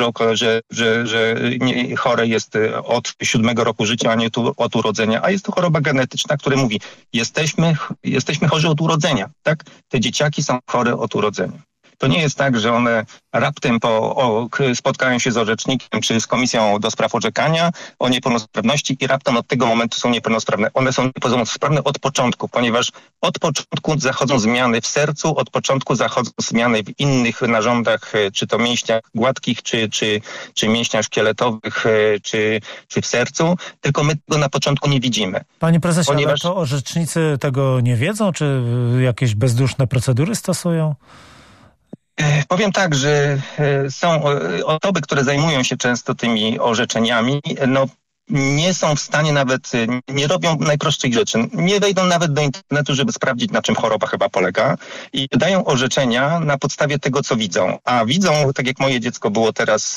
chore jest od 7 roku życia, a nie od urodzenia, a jest to choroba genetyczna, która mówi, jesteśmy chorzy od urodzenia, tak? Te dzieciaki są chore od urodzenia. To nie jest tak, że one raptem spotkają się z orzecznikiem czy z komisją do spraw orzekania o niepełnosprawności i raptem od tego momentu są niepełnosprawne. One są niepełnosprawne od początku, ponieważ od początku zachodzą zmiany w sercu, od początku zachodzą zmiany w innych narządach, czy to mięśniach gładkich, czy mięśniach szkieletowych, czy w sercu, tylko my tego na początku nie widzimy. Panie prezesie, ale to orzecznicy tego nie wiedzą, czy jakieś bezduszne procedury stosują? Powiem tak, że są osoby, które zajmują się często tymi orzeczeniami, no nie są w stanie nawet, nie robią najprostszych rzeczy. Nie wejdą nawet do internetu, żeby sprawdzić, na czym choroba chyba polega i dają orzeczenia na podstawie tego, co widzą. A widzą, tak jak moje dziecko było teraz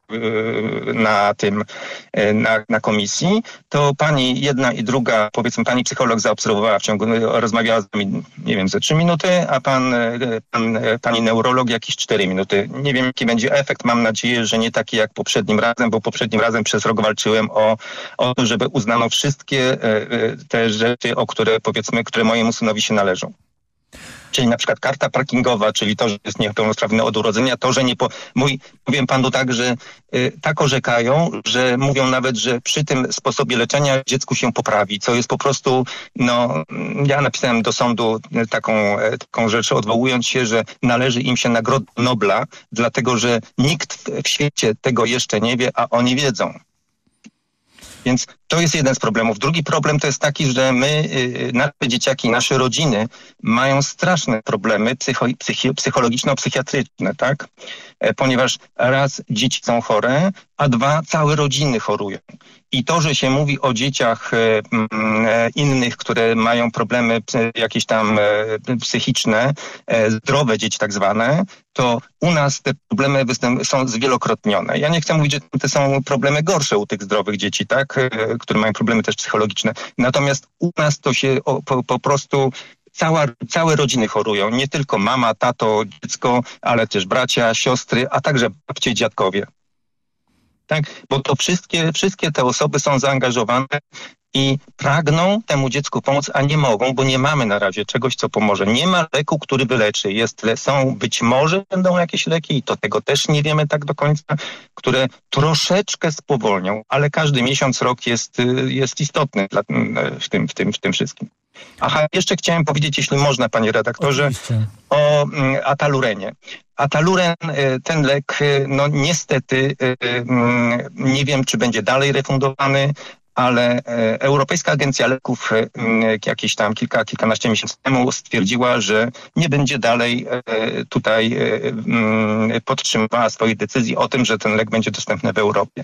na komisji, to pani jedna i druga, powiedzmy pani psycholog zaobserwowała rozmawiała z nami, nie wiem, ze 3 minuty, a pani neurolog jakieś 4 minuty. Nie wiem, jaki będzie efekt. Mam nadzieję, że nie taki jak poprzednim razem, bo poprzednim razem przez rok walczyłem o to, żeby uznano wszystkie te rzeczy, które mojemu synowi się należą. Czyli na przykład karta parkingowa, czyli to, że jest niepełnosprawny od urodzenia, to, że powiem panu tak, że tak orzekają, że mówią nawet, że przy tym sposobie leczenia dziecku się poprawi, co jest po prostu, no, ja napisałem do sądu taką rzecz, odwołując się, że należy im się Nagroda Nobla, dlatego, że nikt w świecie tego jeszcze nie wie, a oni wiedzą. Więc to jest jeden z problemów. Drugi problem to jest taki, że nasze dzieciaki, nasze rodziny mają straszne problemy psychologiczno-psychiatryczne, tak? Ponieważ raz dzieci są chore, a 2 całe rodziny chorują. I to, że się mówi o dzieciach innych, które mają problemy jakieś tam psychiczne, zdrowe dzieci tak zwane, to u nas te problemy są zwielokrotnione. Ja nie chcę mówić, że te są problemy gorsze u tych zdrowych dzieci, tak, które mają problemy też psychologiczne. Natomiast u nas to się po prostu całe rodziny chorują. Nie tylko mama, tato, dziecko, ale też bracia, siostry, a także babcie, dziadkowie. Tak? Bo to wszystkie te osoby są zaangażowane i pragną temu dziecku pomóc, a nie mogą, bo nie mamy na razie czegoś, co pomoże. Nie ma leku, który wyleczy. Być może będą jakieś leki i to tego też nie wiemy tak do końca, które troszeczkę spowolnią, ale każdy miesiąc, rok jest istotny w tym wszystkim. Aha, jeszcze chciałem powiedzieć, jeśli można, panie redaktorze, oczywiście, o Atalurenie. Ataluren, ten lek, no niestety nie wiem, czy będzie dalej refundowany, ale Europejska Agencja Leków jakieś tam kilkanaście miesięcy temu stwierdziła, że nie będzie dalej tutaj podtrzymywała swojej decyzji o tym, że ten lek będzie dostępny w Europie.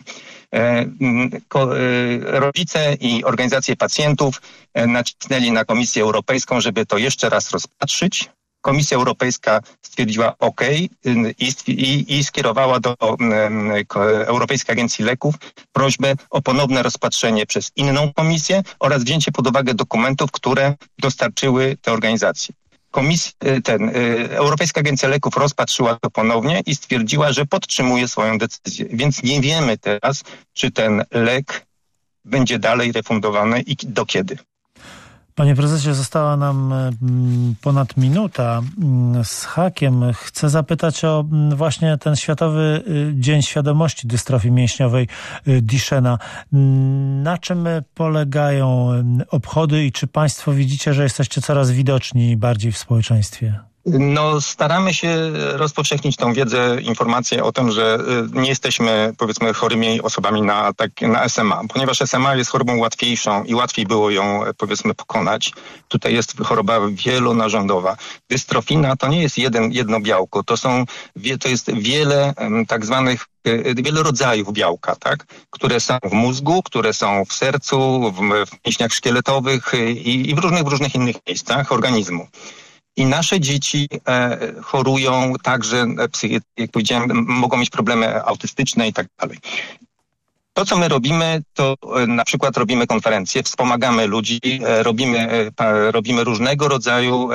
Rodzice i organizacje pacjentów nacisnęli na Komisję Europejską, żeby to jeszcze raz rozpatrzyć. Komisja Europejska stwierdziła OK i skierowała do Europejskiej Agencji Leków prośbę o ponowne rozpatrzenie przez inną komisję oraz wzięcie pod uwagę dokumentów, które dostarczyły te organizacje. Europejska Agencja Leków rozpatrzyła to ponownie i stwierdziła, że podtrzymuje swoją decyzję. Więc nie wiemy teraz, czy ten lek będzie dalej refundowany i do kiedy. Panie prezesie, została nam ponad minuta z hakiem. Chcę zapytać o właśnie ten Światowy Dzień Świadomości Dystrofii Mięśniowej Duchenne. Na czym polegają obchody i czy państwo widzicie, że jesteście coraz widoczni bardziej w społeczeństwie? No, staramy się rozpowszechnić tą wiedzę, informację o tym, że nie jesteśmy, powiedzmy, chorymi osobami na SMA, ponieważ SMA jest chorobą łatwiejszą i łatwiej było ją, powiedzmy, pokonać. Tutaj jest choroba wielonarządowa. Dystrofina to nie jest jedno białko, to jest wiele tak zwanych wiele rodzajów białka, tak? Które są w mózgu, które są w sercu, w mięśniach szkieletowych i w różnych innych miejscach organizmu. I nasze dzieci chorują także, jak powiedziałem, mogą mieć problemy autystyczne i tak dalej. To, co my robimy, to na przykład robimy konferencje, wspomagamy ludzi, robimy różnego rodzaju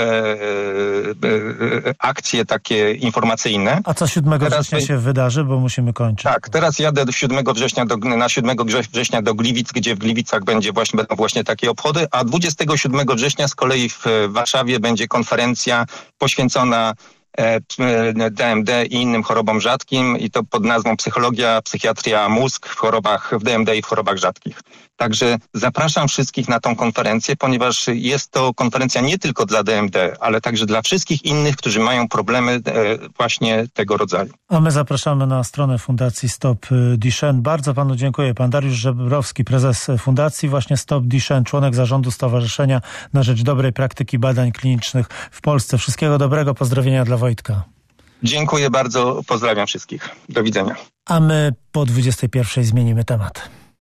akcje takie informacyjne. A co 7 września się wydarzy, bo musimy kończyć? Tak, teraz jadę do 7 września do Gliwic, gdzie w Gliwicach będą właśnie takie obchody, a 27 września z kolei w Warszawie będzie konferencja poświęcona DMD i innym chorobom rzadkim i to pod nazwą Psychologia, Psychiatria, Mózg w DMD i w chorobach rzadkich. Także zapraszam wszystkich na tą konferencję, ponieważ jest to konferencja nie tylko dla DMD, ale także dla wszystkich innych, którzy mają problemy właśnie tego rodzaju. A my zapraszamy na stronę Fundacji Stop Duchenne. Bardzo panu dziękuję. Pan Dariusz Żebrowski, prezes Fundacji właśnie Stop Duchenne, członek zarządu Stowarzyszenia na rzecz dobrej praktyki badań klinicznych w Polsce. Wszystkiego dobrego, pozdrowienia dla Wojtka. Dziękuję bardzo, pozdrawiam wszystkich. Do widzenia. A my po 21 zmienimy temat.